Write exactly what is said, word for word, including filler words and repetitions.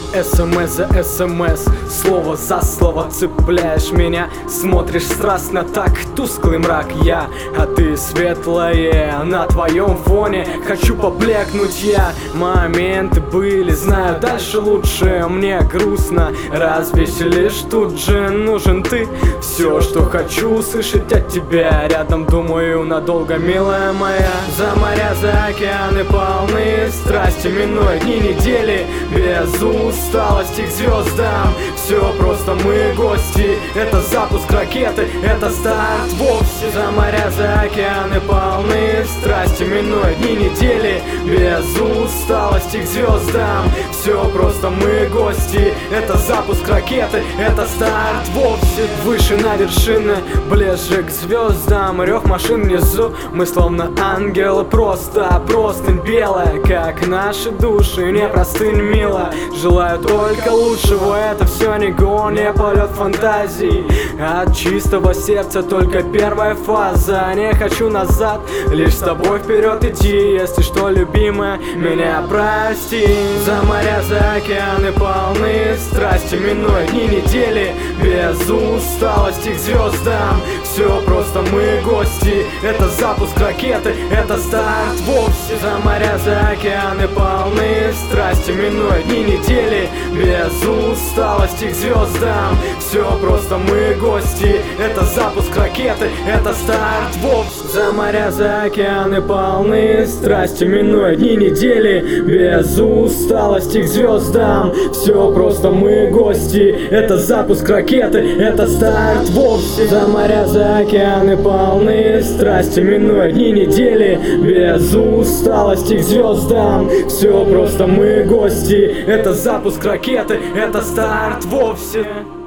СМС за СМС, слово за слово цепляешь меня. Смотришь страстно, так тусклый мрак я, а ты светлое на твоем фоне. Хочу поблекнуть я, моменты были, знаю, дальше лучше. Мне грустно, развеселишь, тут же нужен ты. Все, что хочу услышать от тебя, рядом думаю надолго, милая моя. За моря, за океаны полны страсти, минуя дни, недели без усталости к звездам. Все просто мы гости, это запуск ракеты, это старт вовсе. За моря, за океаны полны страсти, минуя дни, недели без усталости к звездам. Все просто мы гости, это запуск ракеты, это старт вовсе. Выше на вершины, ближе к звездам, рев машин внизу, мы словно ангелы, просто простынь белая, как наши души, не простынь мила. Желаю только лучшего, это все не гон, не полет фантазий. От чистого сердца только первая фаза, не хочу назад, лишь с тобой вперед идти. Если что, любимая, меня прости. За моря, за океаны полны страсти, минуя дни, недели без усталости к звездам. Все просто мы гости, это запуск ракеты, это старт вовсе. За моря, за океаны полны страсти, минуя дни, недели без усталости к звездам. Все просто мы гости, это запуск ракеты, это старт вовсе. За моря, за океаны полны страсти, минуя дни, недели без усталости к звездам. Все просто мы гости, это запуск ракеты, это старт вовсе. За моря, за океаны полны страсти, минуя дни, недели без усталости к звездам. Все просто мы гости, это запуск ракеты, это старт вовсе.